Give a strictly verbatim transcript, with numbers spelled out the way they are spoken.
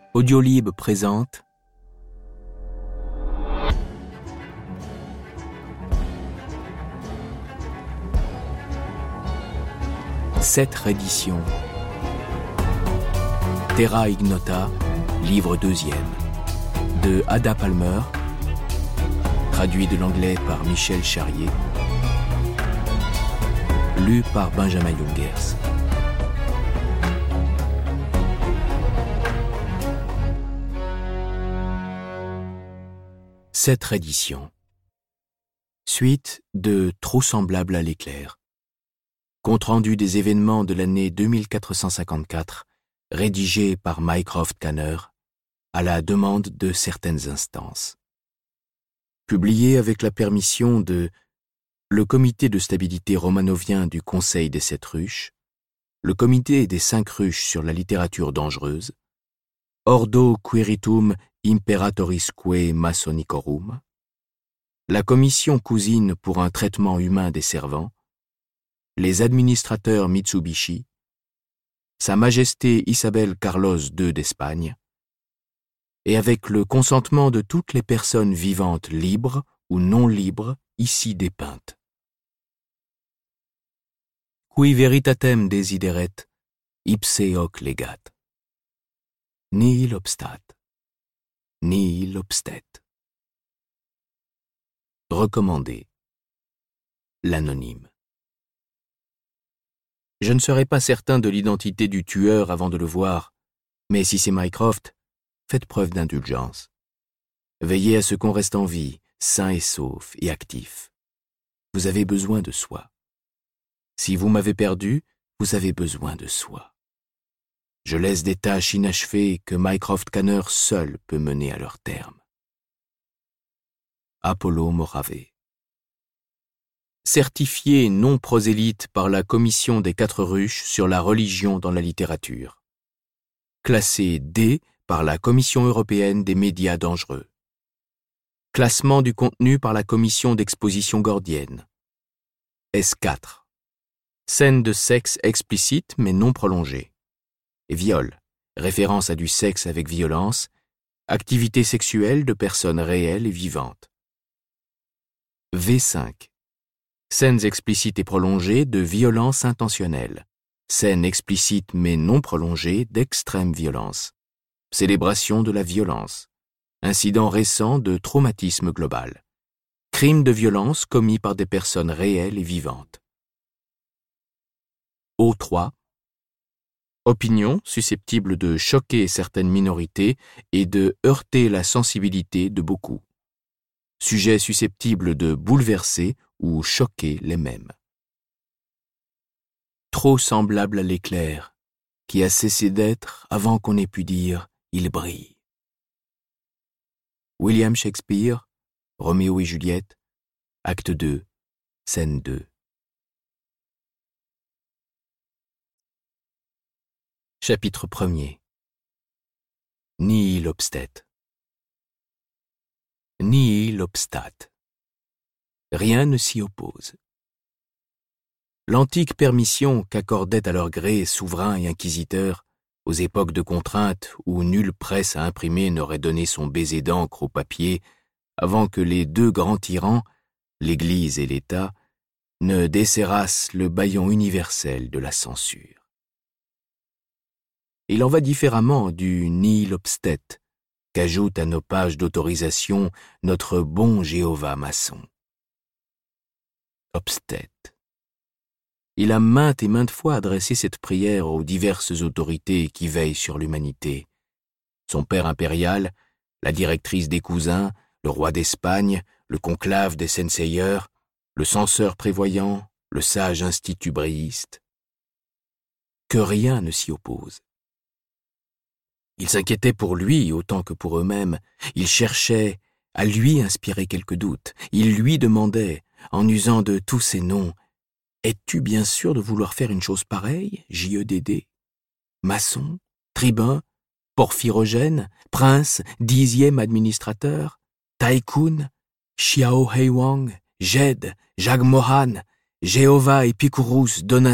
Audiolib présente Cette reddition. Terra Ignota, livre deuxième, de Ada Palmer, traduit de l'anglais par Michel Charrier, lu par Benjamin Jungers. Cette reddition. Suite de Trop semblable à l'éclair. Compte-rendu des événements de l'année deux mille quatre cent cinquante-quatre, rédigé par Mycroft Kanner, à la demande de certaines instances. Publié avec la permission de le Comité de stabilité romanovien du Conseil des Sept Ruches, le Comité des Cinq Ruches sur la littérature dangereuse, Ordo Quiritum Imperatorisque Masonicorum, la Commission cousine pour un traitement humain des servants, les administrateurs Mitsubishi, Sa Majesté Isabelle Carlos deux d'Espagne, et avec le consentement de toutes les personnes vivantes libres ou non libres ici dépeintes. Qui veritatem desideret, ipse hoc legat. Nihil obstat, nihil obstet. Recommandé. L'anonyme. Je ne serai pas certain de l'identité du tueur avant de le voir, mais si c'est Mycroft, faites preuve d'indulgence. Veillez à ce qu'on reste en vie, sain et sauf et actif. Vous avez besoin de soi. Si vous m'avez perdu, vous avez besoin de soi. Je laisse des tâches inachevées que Mycroft Kanner seul peut mener à leur terme. Apollo Morave. Certifié non prosélyte par la Commission des Quatre Ruches sur la religion dans la littérature. Classé D par la Commission européenne des médias dangereux. Classement du contenu par la Commission d'exposition gordienne. S quatre. Scène de sexe explicite mais non prolongée. Viol, référence à du sexe avec violence, activité sexuelle de personnes réelles et vivantes. V cinq. Scènes explicites et prolongées de violence intentionnelle. Scènes explicites mais non prolongées d'extrême violence. Célébration de la violence. Incident récent de traumatisme global. Crime de violence commis par des personnes réelles et vivantes. O trois. Opinion susceptible de choquer certaines minorités et de heurter la sensibilité de beaucoup. Sujet susceptible de bouleverser ou choquer les mêmes. Trop semblable à l'éclair, qui a cessé d'être avant qu'on ait pu dire « il brille ». William Shakespeare, Roméo et Juliette, acte deux, scène deux. Chapitre premier. Nihil obstet. Nihil obstat. Rien ne s'y oppose. L'antique permission qu'accordaient à leur gré souverains et inquisiteurs, aux époques de contrainte où nulle presse à imprimer n'aurait donné son baiser d'encre au papier, avant que les deux grands tyrans, l'Église et l'État, ne desserrassent le bâillon universel de la censure. Il en va différemment du nihil obstet qu'ajoute à nos pages d'autorisation notre bon Jéhovah maçon. Obstet. Il a maintes et maintes fois adressé cette prière aux diverses autorités qui veillent sur l'humanité. Son père impérial, la directrice des cousins, le roi d'Espagne, le conclave des senseigneurs, le censeur prévoyant, le sage institut bréiste. Que rien ne s'y oppose. Ils s'inquiétaient pour lui autant que pour eux-mêmes. Ils cherchaient à lui inspirer quelques doutes. Ils lui demandaient, en usant de tous ces noms, « Es-tu bien sûr de vouloir faire une chose pareille, J E D D? Maçon, tribun, porphyrogène, prince, dixième administrateur, tycoon, Xiao Heiwang, Jed, Jagmohan, Jéhovah Epicurus Donatus,